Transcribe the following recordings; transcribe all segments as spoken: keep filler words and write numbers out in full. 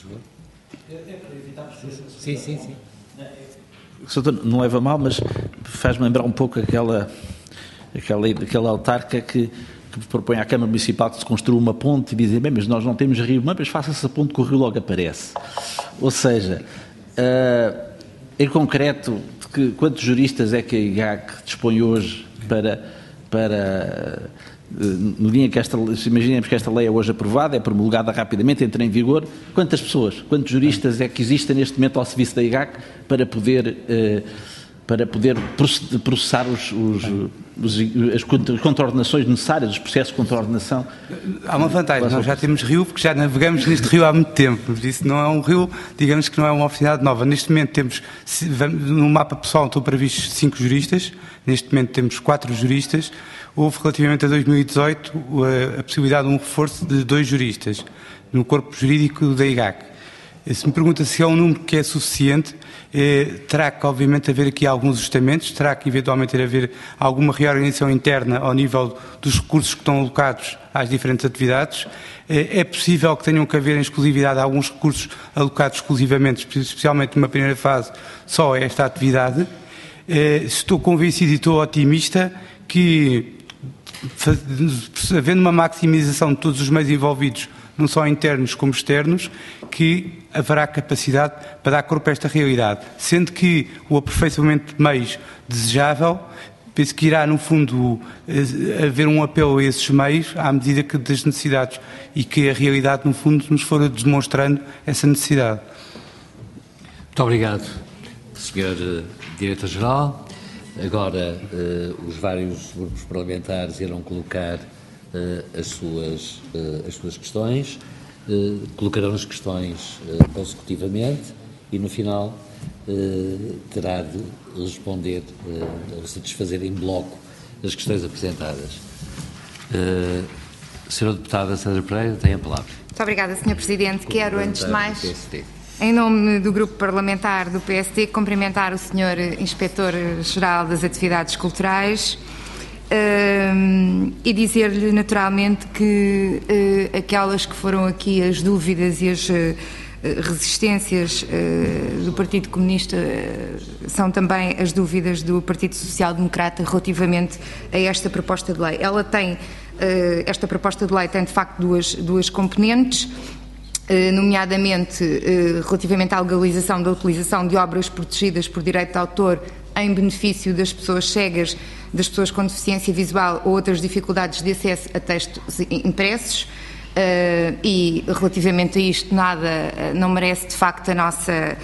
É para evitar... Sim, sim, sim. Não leva mal, mas faz-me lembrar um pouco aquela, aquela, aquela autarca que, que propõe à Câmara Municipal que se construa uma ponte e dizem, bem, mas nós não temos rio, mas faça-se a ponte que o rio logo aparece. Ou seja, uh, em concreto, que, quantos juristas é que a I G A C dispõe hoje para... para no dia em que esta, se imaginemos que esta lei é hoje aprovada, é promulgada rapidamente, entra em vigor, quantas pessoas, quantos juristas é que existem neste momento ao serviço da I G A C para poder, eh, para poder processar os, os, os, as contraordenações necessárias, os processos de contraordenação? Há uma vantagem, nós já temos rio, porque já navegamos neste rio há muito tempo, por isso não é um rio, digamos que não é uma oportunidade nova. Neste momento temos, no mapa pessoal estão previstos cinco juristas, neste momento temos quatro juristas. Houve, relativamente a dois mil e dezoito, a possibilidade de um reforço de dois juristas no corpo jurídico da I G A C. Se me pergunta se é um número que é suficiente, eh, terá que, obviamente, haver aqui alguns ajustamentos, terá que, eventualmente, ter a haver alguma reorganização interna ao nível dos recursos que estão alocados às diferentes atividades. Eh, é possível que tenham que haver, em exclusividade, alguns recursos alocados exclusivamente, especialmente numa primeira fase, só a esta atividade. Eh, estou convencido e estou otimista que, havendo uma maximização de todos os meios envolvidos, não só internos como externos, que haverá capacidade para dar corpo a esta realidade. Sendo que o aperfeiçoamento de meios desejável, penso que irá, no fundo, haver um apelo a esses meios à medida que das necessidades e que a realidade, no fundo, nos for demonstrando essa necessidade. Muito obrigado, senhor Diretor-Geral. Agora, eh, os vários grupos parlamentares irão colocar eh, as, suas, eh, as suas questões, eh, colocarão as questões eh, consecutivamente e, no final, eh, terá de responder eh, ou satisfazer em bloco as questões apresentadas. Eh, senhora Deputada Sandra Pereira, tem a palavra. Muito obrigada, senhor Presidente. Quero, antes de mais, em nome do Grupo Parlamentar do P S D, cumprimentar o senhor Inspetor-Geral das Atividades Culturais uh, e dizer-lhe naturalmente que uh, aquelas que foram aqui as dúvidas e as uh, resistências uh, do Partido Comunista uh, são também as dúvidas do Partido Social Democrata relativamente a esta proposta de lei. Ela tem, uh, esta proposta de lei tem de facto duas, duas componentes, nomeadamente relativamente à legalização da utilização de obras protegidas por direito de autor em benefício das pessoas cegas, das pessoas com deficiência visual ou outras dificuldades de acesso a textos impressos, e relativamente a isto nada, não merece de facto a nossa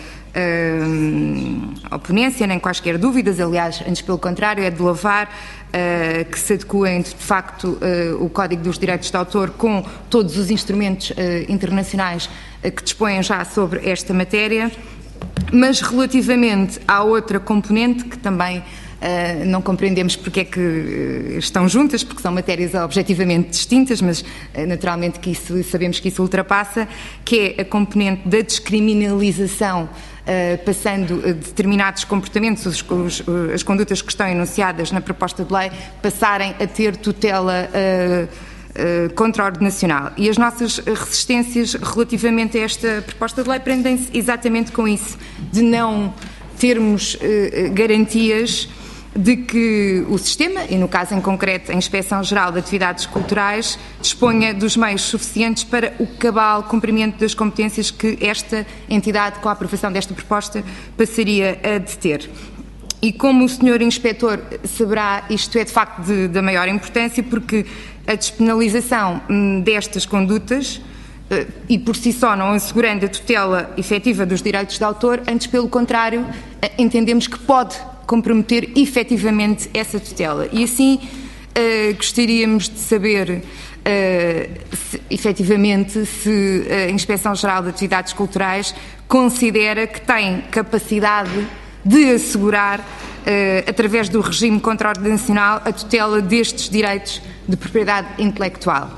oponência, nem quaisquer dúvidas, aliás, antes pelo contrário, é de louvar Uh, que se adequem de facto uh, o Código dos Direitos de Autor com todos os instrumentos uh, internacionais uh, que dispõem já sobre esta matéria, mas relativamente à outra componente que também uh, não compreendemos porque é que uh, estão juntas, porque são matérias objetivamente distintas, mas uh, naturalmente que isso, sabemos que isso ultrapassa, que é a componente da descriminalização, Uh, passando uh, determinados comportamentos, os, os, uh, as condutas que estão enunciadas na proposta de lei, passarem a ter tutela uh, uh, contraordenacional. E as nossas resistências relativamente a esta proposta de lei prendem-se exatamente com isso, de não termos uh, garantias de que o sistema, e no caso em concreto a Inspeção-Geral de Atividades Culturais, disponha dos meios suficientes para o cabal cumprimento das competências que esta entidade, com a aprovação desta proposta, passaria a deter. E como o senhor Inspetor saberá, isto é de facto de, da maior importância, porque a despenalização destas condutas, e por si só não assegurando a tutela efetiva dos direitos de autor, antes pelo contrário, entendemos que pode comprometer efetivamente essa tutela. E assim uh, gostaríamos de saber uh, se, efetivamente se a Inspeção-Geral de Atividades Culturais considera que tem capacidade de assegurar, uh, através do regime contraordenacional, a tutela destes direitos de propriedade intelectual.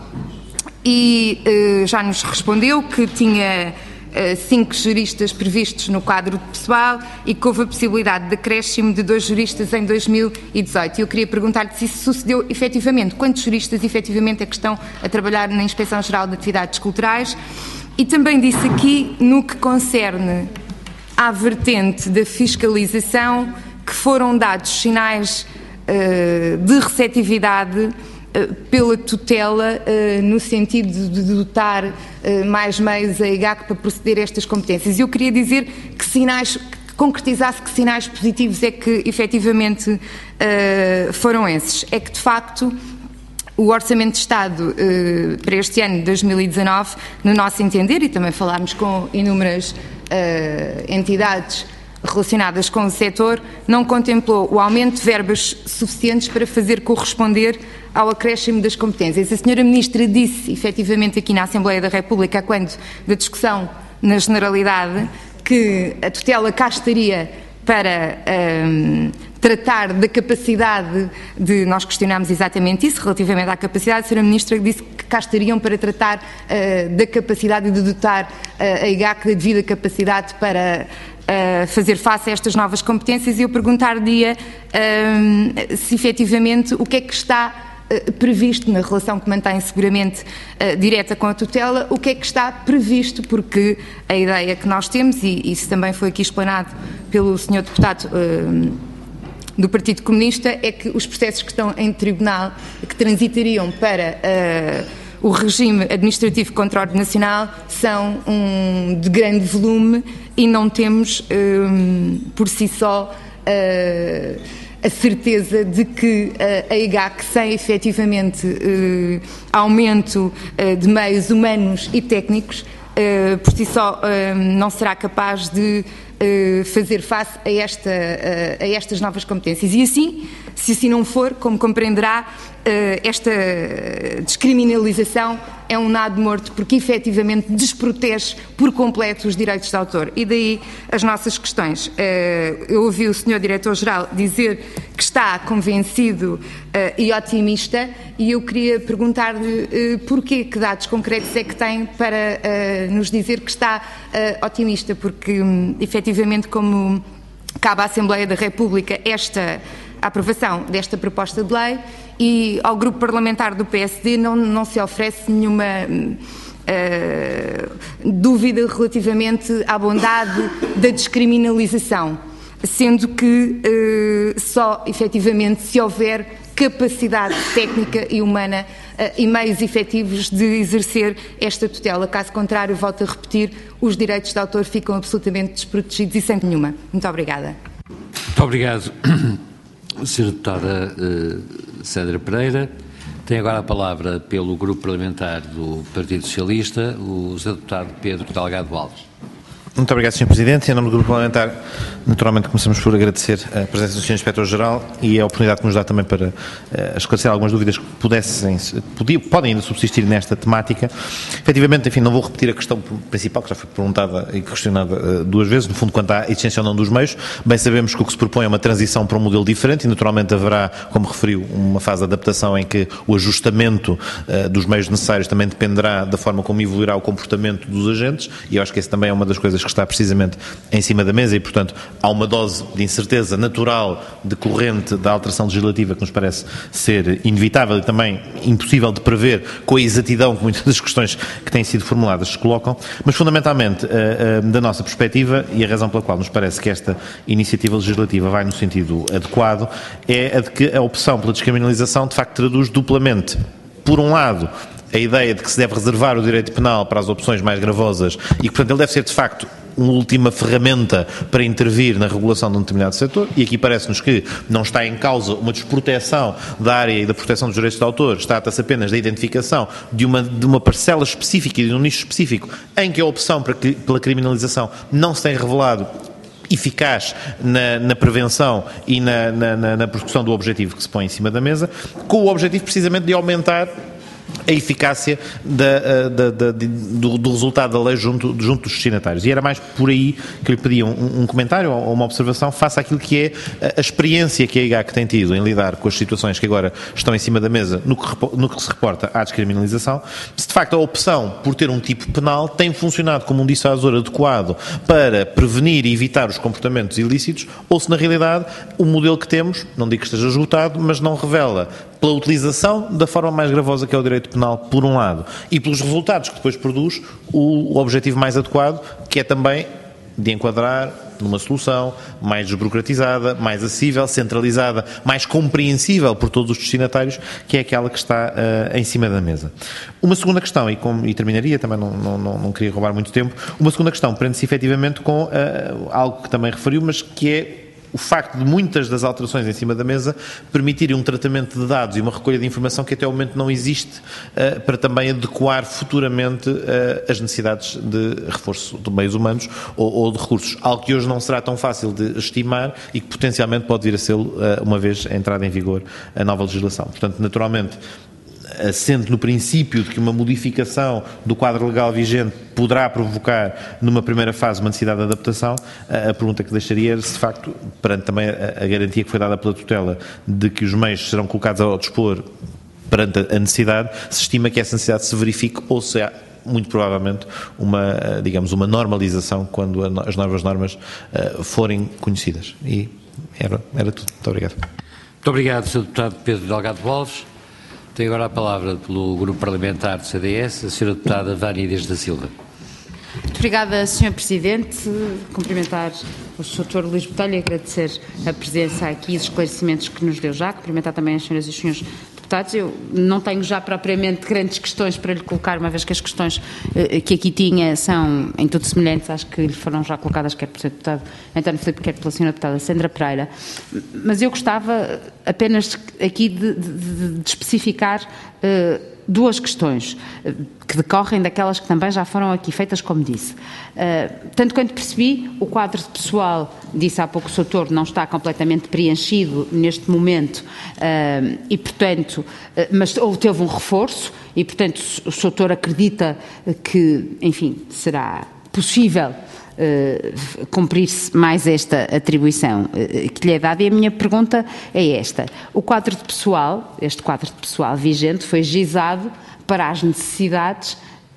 E uh, já nos respondeu que tinha cinco juristas previstos no quadro de pessoal e que houve a possibilidade de acréscimo de dois juristas em dois mil e dezoito. E eu queria perguntar-lhe se isso sucedeu efetivamente. Quantos juristas efetivamente é que estão a trabalhar na Inspeção-Geral de Atividades Culturais? E também disse aqui, no que concerne à vertente da fiscalização, que foram dados sinais uh, de receptividade uh, pela tutela, uh, no sentido de dotar uh, mais meios a I G A C para proceder a estas competências. E eu queria dizer que sinais, que concretizasse que sinais positivos é que efetivamente uh, foram esses. É que, de facto, o Orçamento de Estado eh, para este ano de dois mil e dezanove, no nosso entender, e também falámos com inúmeras eh, entidades relacionadas com o setor, não contemplou o aumento de verbas suficientes para fazer corresponder ao acréscimo das competências. A senhora Ministra disse, efetivamente, aqui na Assembleia da República, quando da discussão na generalidade, que a tutela cá estaria para um, tratar da capacidade de... Nós questionámos exatamente isso, relativamente à capacidade. A senhora Ministra disse que cá estariam para tratar uh, da capacidade de dotar uh, a I G A C da devida capacidade para uh, fazer face a estas novas competências, e eu perguntar-lhe uh, se efetivamente o que é que está previsto na relação que mantém seguramente uh, direta com a tutela, o que é que está previsto, porque a ideia que nós temos, e isso também foi aqui explanado pelo senhor deputado uh, do Partido Comunista, é que os processos que estão em tribunal, que transitariam para uh, o regime administrativo contra a ordem nacional, são um, de grande volume e não temos um, por si só uh, a certeza de que uh, a I G A C, sem efetivamente uh, aumento uh, de meios humanos e técnicos, uh, por si só uh, não será capaz de uh, fazer face a, esta, uh, a estas novas competências. E assim, se assim não for, como compreenderá, uh, esta descriminalização é um nado morto, porque efetivamente desprotege por completo os direitos de autor. E daí as nossas questões. Eu ouvi o senhor Diretor-Geral dizer que está convencido e otimista, e eu queria perguntar-lhe porquê, que dados concretos é que tem para nos dizer que está otimista, porque efetivamente, como cabe à Assembleia da República esta a aprovação desta proposta de lei, e ao grupo parlamentar do P S D não, não se oferece nenhuma uh, dúvida relativamente à bondade da descriminalização, sendo que uh, só efetivamente se houver capacidade técnica e humana uh, e meios efetivos de exercer esta tutela. Caso contrário, volto a repetir, os direitos de autor ficam absolutamente desprotegidos e sem nenhuma. Muito obrigada. Muito obrigado, senhora Deputada uh, Sandra Pereira. Tem agora a palavra pelo Grupo Parlamentar do Partido Socialista, o senhor Deputado Pedro Delgado Alves. Muito obrigado, senhor Presidente. Em nome do Grupo Parlamentar, naturalmente começamos por agradecer a presença do senhor Inspetor-Geral e a oportunidade que nos dá também para uh, esclarecer algumas dúvidas que pudessem, podiam, podem ainda subsistir nesta temática. Efetivamente, enfim, não vou repetir a questão principal, que já foi perguntada e questionada uh, duas vezes, no fundo, quanto à existência ou não dos meios. Bem sabemos que o que se propõe é uma transição para um modelo diferente e, naturalmente, haverá, como referiu, uma fase de adaptação em que o ajustamento uh, dos meios necessários também dependerá da forma como evoluirá o comportamento dos agentes, e eu acho que essa também é uma das coisas que está precisamente em cima da mesa, e, portanto, há uma dose de incerteza natural decorrente da alteração legislativa que nos parece ser inevitável e também impossível de prever com a exatidão que muitas das questões que têm sido formuladas se colocam, mas fundamentalmente da nossa perspectiva, e a razão pela qual nos parece que esta iniciativa legislativa vai no sentido adequado, é a de que a opção pela descriminalização de facto traduz duplamente, por um lado, a ideia de que se deve reservar o direito penal para as opções mais gravosas e que, portanto, ele deve ser, de facto, uma última ferramenta para intervir na regulação de um determinado setor, e aqui parece-nos que não está em causa uma desproteção da área e da proteção dos direitos de autor, trata-se apenas da identificação de uma, de uma parcela específica e de um nicho específico em que a opção para, pela criminalização não se tem revelado eficaz na, na prevenção e na, na, na prossecução do objetivo que se põe em cima da mesa, com o objetivo precisamente de aumentar a eficácia da, da, da, do, do resultado da lei junto, junto dos destinatários. E era mais por aí que lhe pedia um, um comentário ou uma observação face àquilo que é a, a experiência que a I G A C tem tido em lidar com as situações que agora estão em cima da mesa no que, no que se reporta à descriminalização, se de facto a opção por ter um tipo penal tem funcionado como um dissuasor adequado para prevenir e evitar os comportamentos ilícitos, ou se na realidade o modelo que temos, não digo que esteja esgotado, mas não revela pela utilização da forma mais gravosa que é o direito penal, por um lado, e pelos resultados que depois produz, o, o objetivo mais adequado, que é também de enquadrar numa solução mais desburocratizada, mais acessível, centralizada, mais compreensível por todos os destinatários, que é aquela que está uh, em cima da mesa. Uma segunda questão, e, com, e terminaria, também não, não, não, não queria roubar muito tempo, uma segunda questão prende-se efetivamente com uh, algo que também referiu, mas que é o facto de muitas das alterações em cima da mesa permitirem um tratamento de dados e uma recolha de informação que até o momento não existe uh, para também adequar futuramente uh, as necessidades de reforço de meios humanos ou, ou de recursos, algo que hoje não será tão fácil de estimar e que potencialmente pode vir a ser uh, uma vez entrada em vigor a nova legislação. Portanto, naturalmente, assente no princípio de que uma modificação do quadro legal vigente poderá provocar, numa primeira fase, uma necessidade de adaptação, a pergunta que deixaria era se, de facto, perante também a garantia que foi dada pela tutela de que os meios serão colocados ao dispor perante a necessidade, se estima que essa necessidade se verifique ou se há, muito provavelmente, uma, digamos, uma normalização quando as novas normas uh, forem conhecidas. E era, era tudo. Muito obrigado. Muito obrigado, senhor Deputado Pedro Delgado Alves. Tem agora a palavra pelo Grupo Parlamentar do C D S, a senhora Deputada Vânia Inês da Silva. Muito obrigada, senhor Presidente. Cumprimentar o doutor Luís Botelho e agradecer a presença aqui e os esclarecimentos que nos deu já. Cumprimentar também as senhoras e os senhores deputados. Eu não tenho já propriamente grandes questões para lhe colocar, uma vez que as questões eh, que aqui tinha são em tudo semelhantes às que lhe foram já colocadas, quer pelo senhor deputado António Filipe, quer pela senhora deputada Sandra Pereira. Mas eu gostava apenas aqui de, de, de especificar eh, duas questões eh, que decorrem daquelas que também já foram aqui feitas, como disse. Uh, tanto quanto percebi, o quadro de pessoal, disse há pouco o doutor, não está completamente preenchido neste momento uh, e, portanto, uh, mas ou teve um reforço e, portanto, o doutor acredita que, enfim, será possível uh, cumprir-se mais esta atribuição uh, que lhe é dada. E a minha pergunta é esta. O quadro de pessoal, este quadro de pessoal vigente, foi gizado para as necessidades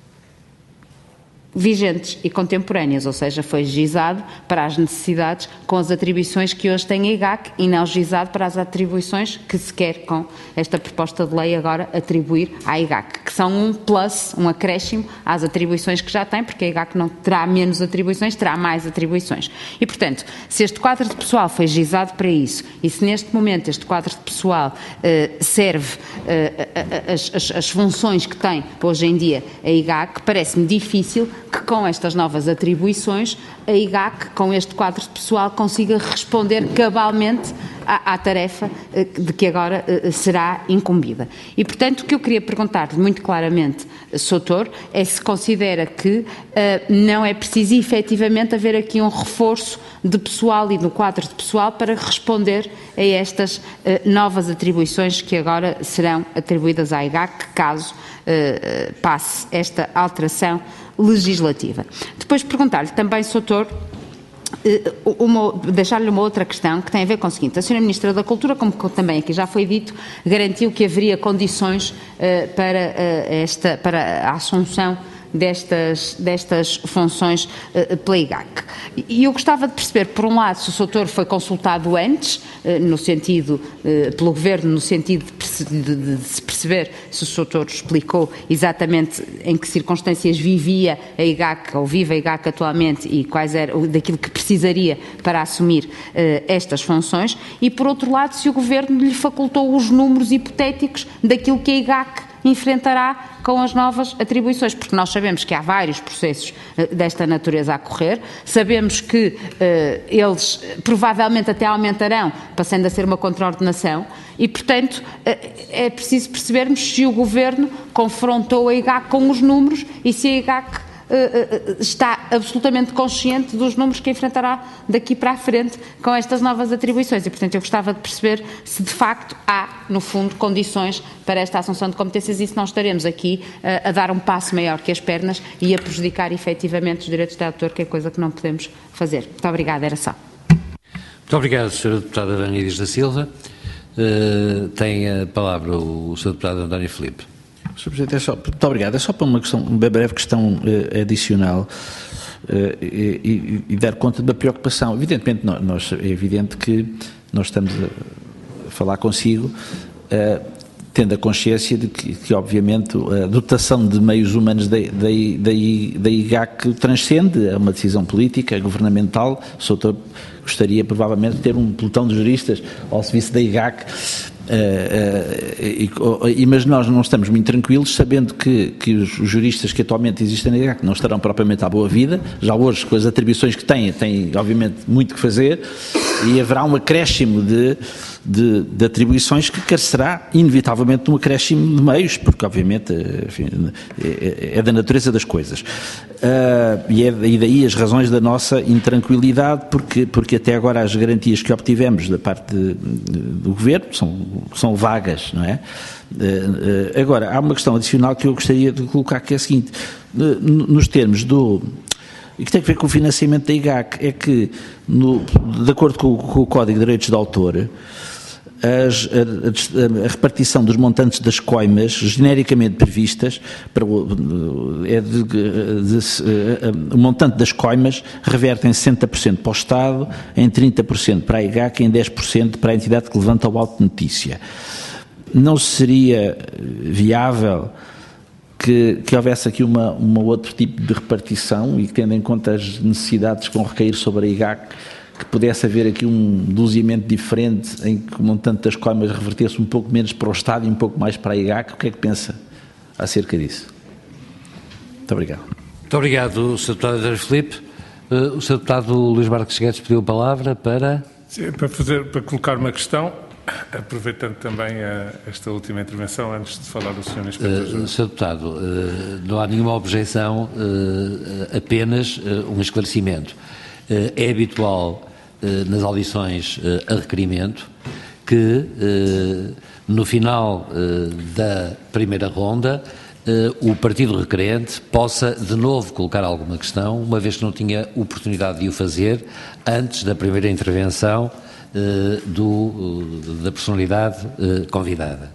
vigentes e contemporâneas, ou seja, foi gizado para as necessidades com as atribuições que hoje tem a I G A C e não gizado para as atribuições que se quer com esta proposta de lei agora atribuir à I G A C, que são um plus, um acréscimo às atribuições que já tem, porque a I G A C não terá menos atribuições, terá mais atribuições. E, portanto, se este quadro de pessoal foi gizado para isso e se neste momento este quadro de pessoal uh, serve uh, as, as, as funções que tem hoje em dia a I G A C, parece-me difícil que com estas novas atribuições a I G A C, com este quadro de pessoal, consiga responder cabalmente à, à tarefa de que agora uh, será incumbida. E, portanto, o que eu queria perguntar-lhe muito claramente, doutor, é se considera que uh, não é preciso efetivamente haver aqui um reforço de pessoal e no quadro de pessoal para responder a estas uh, novas atribuições que agora serão atribuídas à I G A C, caso uh, passe esta alteração legislativa. Depois perguntar-lhe também, doutor, deixar-lhe uma outra questão que tem a ver com o seguinte: a senhora Ministra da Cultura, como também aqui já foi dito, garantiu que haveria condições uh, para, uh, esta, para a assunção destas, destas funções uh, pela I G A C. E eu gostava de perceber, por um lado, se o doutor foi consultado antes, uh, no sentido, uh, pelo Governo, no sentido de, perce de, de, de se perceber se o doutor explicou exatamente em que circunstâncias vivia a I G A C, ou vive a I G A C atualmente, e quais eram, daquilo que precisaria para assumir uh, estas funções, e por outro lado, se o Governo lhe facultou os números hipotéticos daquilo que a I G A C enfrentará com as novas atribuições, porque nós sabemos que há vários processos uh, desta natureza a correr, sabemos que uh, eles provavelmente até aumentarão, passando a ser uma contraordenação, e, portanto, uh, é preciso percebermos se o Governo confrontou a I G A C com os números e se a I G A C Uh, uh, está absolutamente consciente dos números que enfrentará daqui para a frente com estas novas atribuições e, portanto, eu gostava de perceber se de facto há, no fundo, condições para esta assunção de competências e se não estaremos aqui uh, a dar um passo maior que as pernas e a prejudicar efetivamente os direitos de autor, que é coisa que não podemos fazer. Muito obrigada, era só. Muito obrigado, senhora Deputada Vânia Inês da Silva. Uh, tem a palavra o senhor Deputado António Filipe. senhor Presidente, é só, muito obrigado. É só para uma, questão, uma breve questão uh, adicional uh, e, e, e dar conta da preocupação. Evidentemente, nós, é evidente que nós estamos a falar consigo uh, tendo a consciência de que, que, obviamente, a dotação de meios humanos da, da, da, da I G A C transcende a uma decisão política, governamental. O Soutor gostaria, provavelmente, de ter um pelotão de juristas ao serviço da I G A C, uh, uh, e, e, mas nós não estamos muito tranquilos, sabendo que, que os, os juristas que atualmente existem na I G A C não estarão propriamente à boa vida. Já hoje, com as atribuições que têm, têm, obviamente, muito que fazer, e haverá um acréscimo de De, de atribuições que carecerá inevitavelmente de um acréscimo de meios, porque obviamente, enfim, é, é da natureza das coisas. Uh, e, é, e daí as razões da nossa intranquilidade, porque, porque até agora as garantias que obtivemos da parte de, de, do Governo são, são vagas, não é? Uh, uh, agora, há uma questão adicional que eu gostaria de colocar, que é a seguinte: uh, nos termos do... e que tem a ver com o financiamento da I G A C, é que, no, de acordo com, com o Código de Direitos de Autor, As, a, a repartição dos montantes das coimas, genericamente previstas, para o, é de, de, de, o montante das coimas reverte em sessenta por cento para o Estado, em trinta por cento para a I G A C e em dez por cento para a entidade que levanta o auto de notícia. Não seria viável que, que houvesse aqui uma, uma outro tipo de repartição, e que, tendo em conta as necessidades que vão recair sobre a I G A C, que pudesse haver aqui um doseamento diferente, em que o montante das coimas revertesse um pouco menos para o Estado e um pouco mais para a I G A C? O que é que pensa acerca disso? Muito obrigado. Muito obrigado, senhor Deputado António Filipe. Uh, o senhor Deputado Luís Marques Guedes pediu a palavra para... Sim, para, fazer, para colocar uma questão, aproveitando também a, esta última intervenção, antes de falar do senhor Inspetor-Geral. Uh, senhor Deputado, uh, não há nenhuma objeção, uh, apenas uh, um esclarecimento. Uh, é habitual uh, nas audições uh, a requerimento que uh, no final uh, da primeira ronda uh, o partido requerente possa de novo colocar alguma questão, uma vez que não tinha oportunidade de o fazer antes da primeira intervenção uh, do, uh, da personalidade uh, convidada.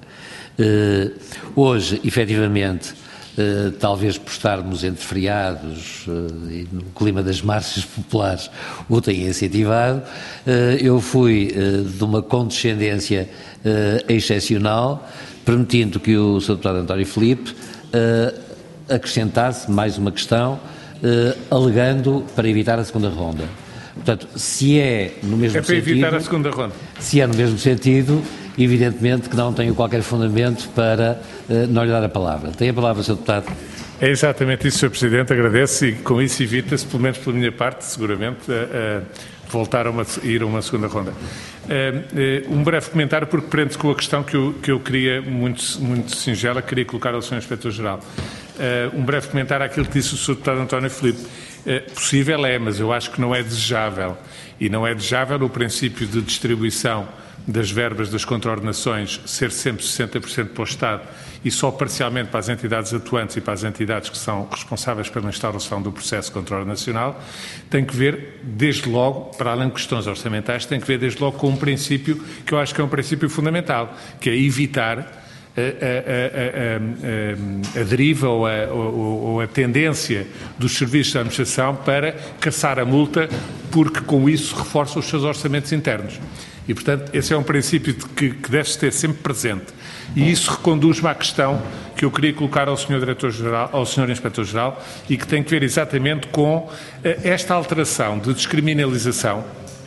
Uh, hoje, efetivamente, Uh, talvez por estarmos entre feriados uh, e no clima das marchas populares o tenha incentivado, uh, eu fui uh, de uma condescendência uh, excepcional, permitindo que o senhor Deputado António Filipe uh, acrescentasse mais uma questão, uh, alegando para evitar a segunda ronda. Portanto, se é no mesmo é para sentido, evitar a segunda ronda. Se é no mesmo sentido, evidentemente que não tenho qualquer fundamento para uh, não lhe dar a palavra. Tem a palavra, senhor Deputado. É exatamente isso, senhor Presidente. Agradeço, e com isso evita-se, pelo menos pela minha parte, seguramente, a, a voltar a, uma, a ir a uma segunda ronda. Uh, uh, um breve comentário, porque prende-se com a questão que eu, que eu queria, muito, muito singela, queria colocar ao senhor Inspetor-Geral. Uh, um breve comentário àquilo que disse o senhor Deputado António Filipe. Uh, possível é, mas eu acho que não é desejável. E não é desejável o princípio de distribuição das verbas das contraordenações ser sempre sessenta por cento para o Estado e só parcialmente para as entidades atuantes e para as entidades que são responsáveis pela instauração do processo contraordenacional, tem que ver, desde logo, para além de questões orçamentais, tem que ver desde logo com um princípio que eu acho que é um princípio fundamental, que é evitar a, a, a, a, a deriva ou a, ou, ou a tendência dos serviços da administração para caçar a multa, porque com isso reforça os seus orçamentos internos. E, portanto, esse é um princípio de que, que deve ter sempre presente. E isso reconduz-me à questão que eu queria colocar ao senhor Diretor-Geral, ao senhor Inspetor-Geral, e que tem que ver exatamente com esta alteração de descriminalização.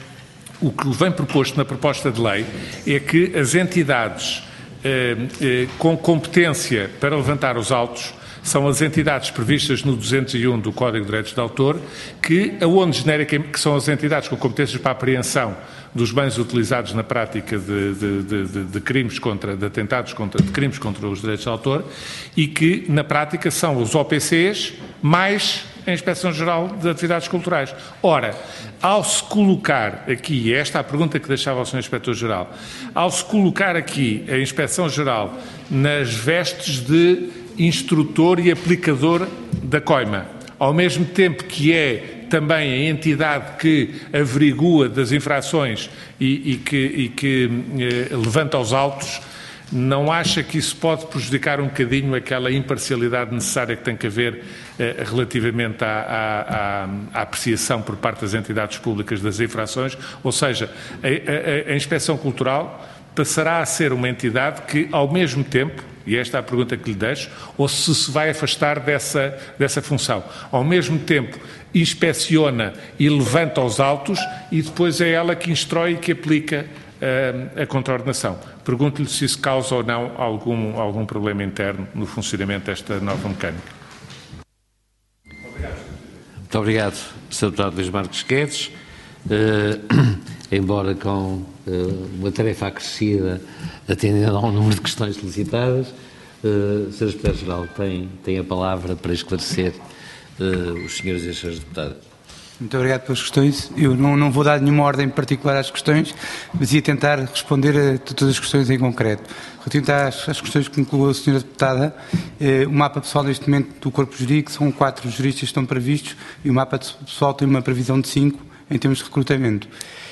O que vem proposto na proposta de lei é que as entidades eh, eh, com competência para levantar os autos são as entidades previstas no duzentos e um do Código de Direitos de Autor, que, aonde genericamente, que são as entidades com competências para a apreensão dos bens utilizados na prática de, de, de, de, de crimes contra, de atentados contra, de crimes contra os direitos de autor, e que, na prática, são os O P Cs mais a Inspeção-Geral de Atividades Culturais. Ora, ao se colocar aqui, e esta é a pergunta que deixava ao senhor Inspetor-Geral, ao se colocar aqui a Inspeção-Geral nas vestes de instrutor e aplicador da coima, ao mesmo tempo que é também a entidade que averigua das infrações e, e que, e que eh, levanta os autos, não acha que isso pode prejudicar um bocadinho aquela imparcialidade necessária que tem que haver eh, relativamente à, à, à apreciação por parte das entidades públicas das infrações? Ou seja, a, a, a Inspeção Cultural passará a ser uma entidade que, ao mesmo tempo, e esta é a pergunta que lhe deixo, ou se se vai afastar dessa, dessa função, ao mesmo tempo inspeciona e levanta os autos e depois é ela que instrói e que aplica uh, a contraordenação. Pergunto-lhe se isso causa ou não algum, algum problema interno no funcionamento desta nova mecânica. Muito obrigado, senhor Deputado Luís Marques Guedes. Uh, embora com uh, uma tarefa acrescida, atendendo ao número de questões solicitadas, uh, senhor Secretário-Geral tem, tem a palavra para esclarecer uh, os senhores e as senhoras deputadas. Muito obrigado pelas questões. Eu não, não vou dar nenhuma ordem particular às questões, mas ia tentar responder a todas as questões em concreto. Relativamente às, às questões que me colocou a senhora deputada, eh, o mapa pessoal neste momento do corpo jurídico são quatro juristas que estão previstos e o mapa pessoal tem uma previsão de cinco em termos de recrutamento.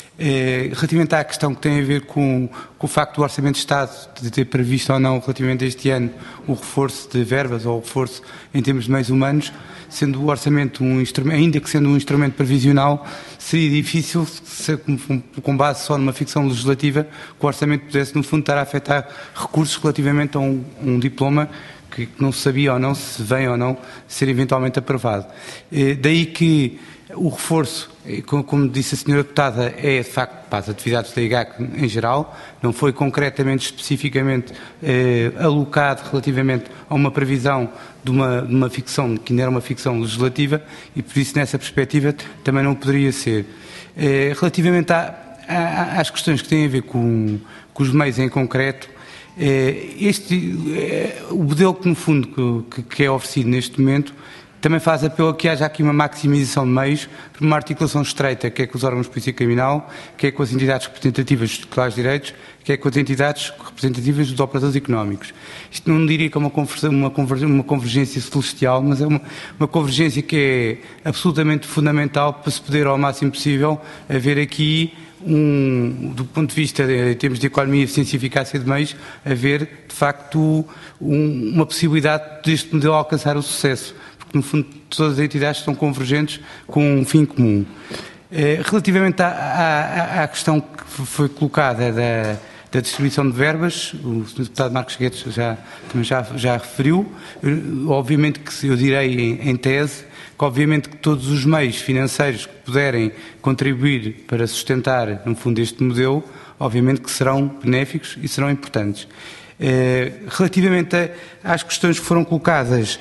Eh, relativamente à questão que tem a ver com, com o facto do Orçamento de Estado de ter previsto ou não relativamente a este ano o reforço de verbas ou o reforço em termos de meios humanos, sendo o orçamento um instrumento, ainda que sendo um instrumento previsional, seria difícil, se, com, com base só numa ficção legislativa, que o orçamento pudesse, no fundo, estar a afetar recursos relativamente a um, um diploma que não se sabia ou não se vem ou não ser eventualmente aprovado. Eh, daí que o reforço, como disse a senhora deputada, é de facto para as atividades da I G A C em geral, não foi concretamente, especificamente eh, alocado relativamente a uma previsão de uma, de uma ficção, que ainda era uma ficção legislativa, e por isso nessa perspectiva também não poderia ser. Eh, relativamente a, a, às questões que têm a ver com, com os meios em concreto, eh, este, eh, o modelo que no fundo que, que é oferecido neste momento também faz apelo a que haja aqui uma maximização de meios, por uma articulação estreita, quer com os órgãos de polícia criminal, quer com as entidades representativas dos titulares de direitos, quer com as entidades representativas dos operadores económicos. Isto não diria que é uma, uma, uma convergência celestial, mas é uma, uma convergência que é absolutamente fundamental para se poder, ao máximo possível, haver aqui Um, do ponto de vista, em termos de economia, eficiência e eficácia de meios, haver, de facto, um, uma possibilidade deste modelo alcançar o sucesso, porque, no fundo, todas as entidades estão convergentes com um fim comum. Eh, relativamente à, à, à questão que foi colocada da, da distribuição de verbas, o senhor Deputado Marques Guedes já, também já, já referiu, obviamente que eu direi em, em tese, que obviamente que todos os meios financeiros que puderem contribuir para sustentar, no fundo, este modelo, obviamente que serão benéficos e serão importantes. Eh, relativamente a, às questões que foram colocadas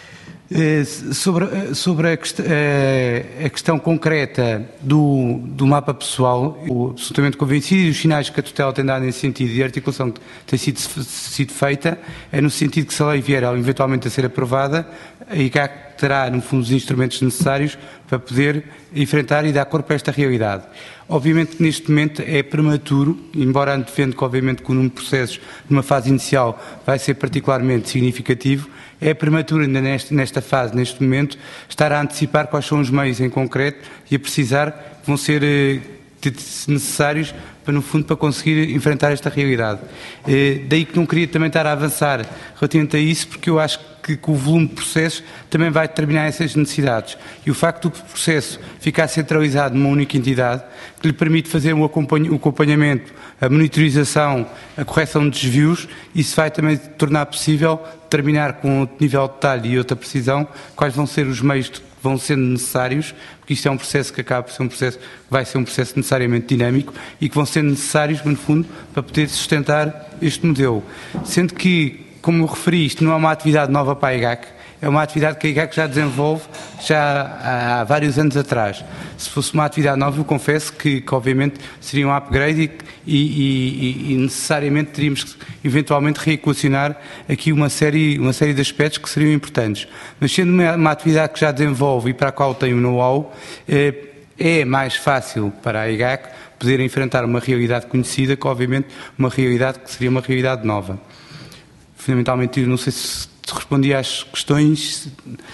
eh, sobre, sobre a, quest eh, a questão concreta do, do mapa pessoal, eu absolutamente convencido, e os sinais que a tutela tem dado nesse sentido e a articulação que tem sido, sido feita é no sentido que, se a lei vier eventualmente a ser aprovada, a I G A C terá, no fundo, os instrumentos necessários para poder enfrentar e dar corpo a esta realidade. Obviamente que neste momento é prematuro, embora antevendo que, obviamente, que o número de processos numa fase inicial vai ser particularmente significativo, é prematuro ainda nesta, nesta fase, neste momento, estar a antecipar quais são os meios em concreto e a precisar que vão ser eh, necessários para, no fundo, para conseguir enfrentar esta realidade. Eh, daí que não queria também estar a avançar relativamente a isso, porque eu acho que, que o volume de processos também vai determinar essas necessidades. E o facto do processo ficar centralizado numa única entidade, que lhe permite fazer o acompanhamento, a monitorização, a correção de desvios, isso vai também tornar possível determinar com outro nível de detalhe e outra precisão quais vão ser os meios que vão sendo necessários, porque isto é um processo que acaba por ser um processo, vai ser um processo necessariamente dinâmico e que vão ser necessários, no fundo, para poder sustentar este modelo. Sendo que, como eu referi, isto não é uma atividade nova para a I G A C, é uma atividade que a I G A C já desenvolve já há vários anos atrás. Se fosse uma atividade nova, eu confesso que, que obviamente, seria um upgrade e, e, e, e necessariamente teríamos que, eventualmente, reequacionar aqui uma série, uma série de aspectos que seriam importantes. Mas, sendo uma, uma atividade que já desenvolve e para a qual tem um know-how, é, é mais fácil para a I G A C poder enfrentar uma realidade conhecida que, obviamente, uma realidade que seria uma realidade nova. Fundamentalmente, eu não sei se respondi às questões,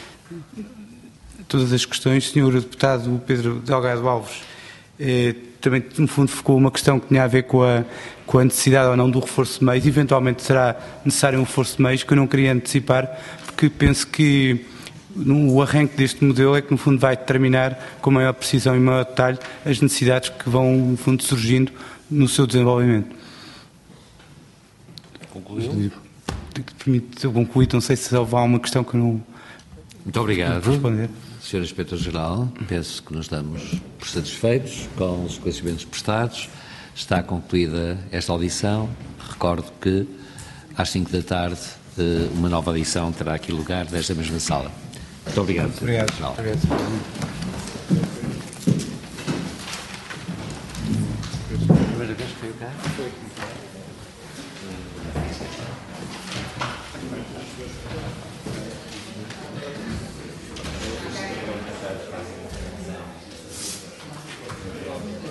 todas as questões, senhor Deputado Pedro Delgado Alves. Eh, também, no fundo, ficou uma questão que tinha a ver com a, com a necessidade ou não do reforço de meios. Eventualmente será necessário um reforço de meios, que eu não queria antecipar, porque penso que no, o arranque deste modelo é que, no fundo, vai determinar com maior precisão e maior detalhe as necessidades que vão, no fundo, surgindo no seu desenvolvimento. concluiu? Permite eu concluir, não sei se houve alguma questão que eu não... Muito obrigado, responder. senhor Inspetor-Geral. Penso que nos damos por satisfeitos com os esclarecimentos prestados. Está concluída esta audição. Recordo que às cinco da tarde uma nova audição terá aqui lugar nesta mesma sala. Muito obrigado, senhor Inspetor-Geral. A primeira vez que veio cá? Foi aqui.